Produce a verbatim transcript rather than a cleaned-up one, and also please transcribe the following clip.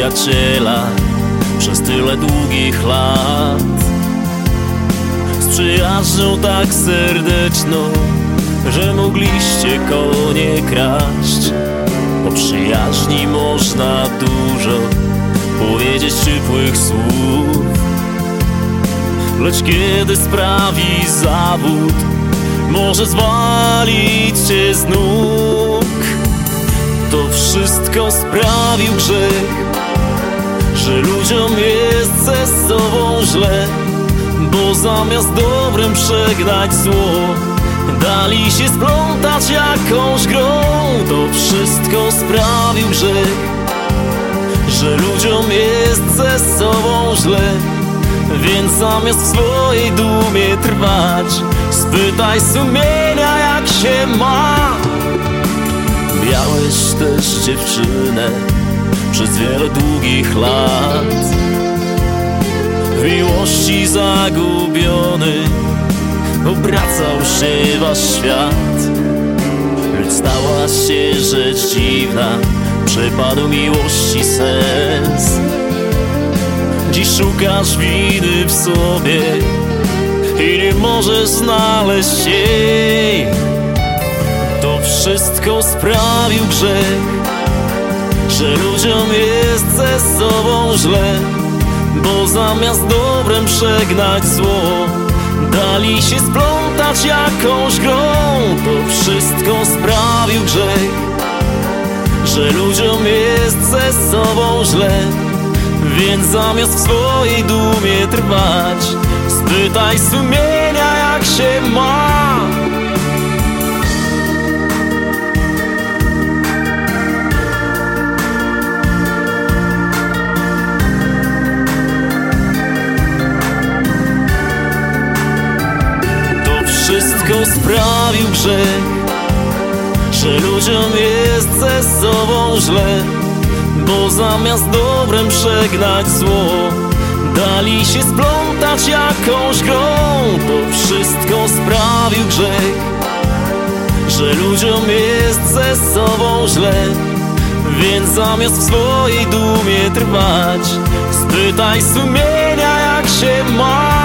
przyjaciela przez tyle długich lat. Z przyjaźnią tak serdeczną, że mogliście konie kraść. O przyjaźni można dużo powiedzieć ciepłych słów, lecz kiedy sprawi zawód, może zwalić cię z nóg. To wszystko sprawił grzech, że ludziom jest ze sobą źle, bo zamiast dobrem przegnać zło, dali się splątać jakąś grą. To wszystko sprawił grzech, że ludziom jest ze sobą źle, więc zamiast w swojej dumie trwać, spytaj sumienia, jak się ma. Miałeś też dziewczynę przez wiele długich lat, w miłości zagubiony obracał się wasz świat. Lecz stała się rzecz dziwna, przepadł miłości sens. Dziś szukasz winy w sobie i nie możesz znaleźć jej. To wszystko sprawił grzech, że ludziom jest ze sobą źle, bo zamiast dobrem przegnać zło, dali się splątać jakąś grą. To wszystko sprawił grzech, że ludziom jest ze sobą źle, więc zamiast w swojej dumie trwać, spytaj sumienia, jak się ma. Wszystko sprawił grzech, że ludziom jest ze sobą źle, bo zamiast dobrem przegnać zło, dali się splątać jakąś grą. To wszystko sprawił grzech, że ludziom jest ze sobą źle, więc zamiast w swojej dumie trwać, spytaj sumienia, jak się ma.